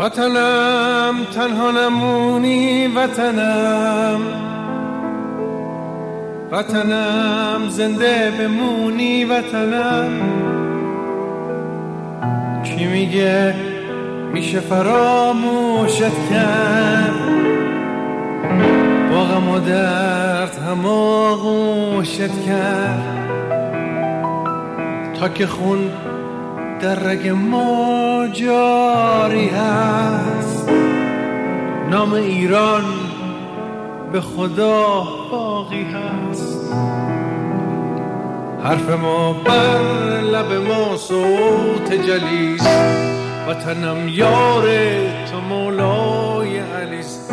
وطنم تنها نمونی وطنم، وطنم زنده بمونی وطنم. کی میگه میشه فراموشت کرد، با غم و درد هم آغوشت کرد، تا که خون در رگ ما جاری هست، نام ایران به خدا باقی هست. حرف ما بر لب ما صوت جلیست، وطنم یار تو مولای علیست.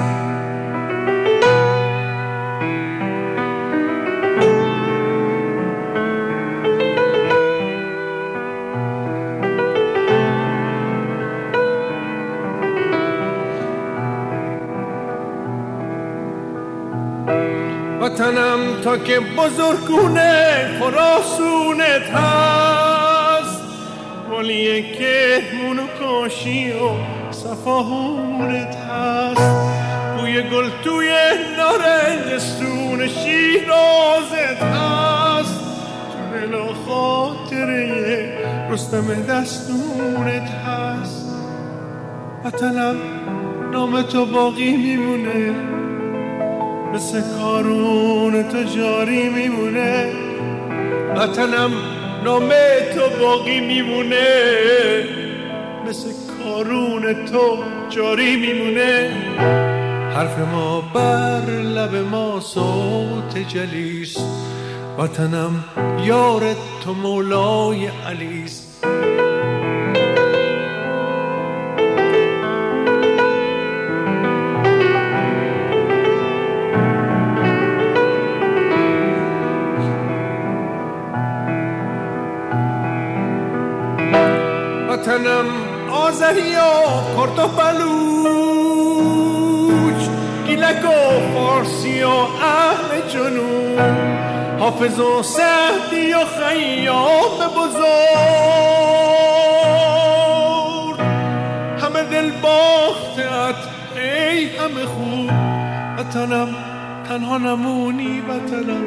وطنم تا که بزرگونه خراسونت هست، ولی که مونو کاشی و صفاهونت هست. بوی گل توی نارنجستون شیرازت هست، تو دل و خاطره رستم دستونت هست. وطنم نام تو باقی میمونه، مثل کارون تو جاری میمونه. وطنم نام تو باقی میمونه، مثل کارون تو جاری میمونه. حرف ما بر لب ما صوت جلیست، وطنم یار تو مولای علیست. وطنم آذری و کرد و بلوچ، گیلک و فارسی و اهل جنوب، حافظ و سعدی و خیام بزرگ، همه دل باختت ای همه خوب. وطنم تنها نمونی وطنم،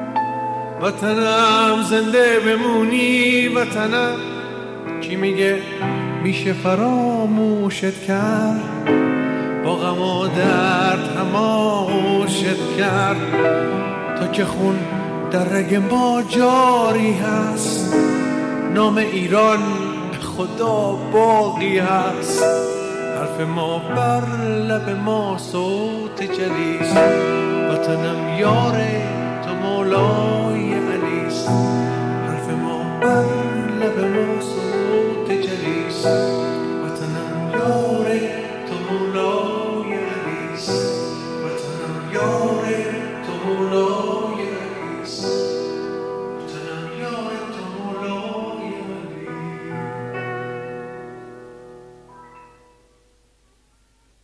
وطنم زنده بمونی وطنم. کی میگه میشه فراموشت کرد، با غم و درد هم آغوشت کرد، تا که خون در رگ ما جاری هست، نام ایران به خدا باقی هست. حرف ما بر لب ما صوت جلیست، وطنم یار تو مولای علیست.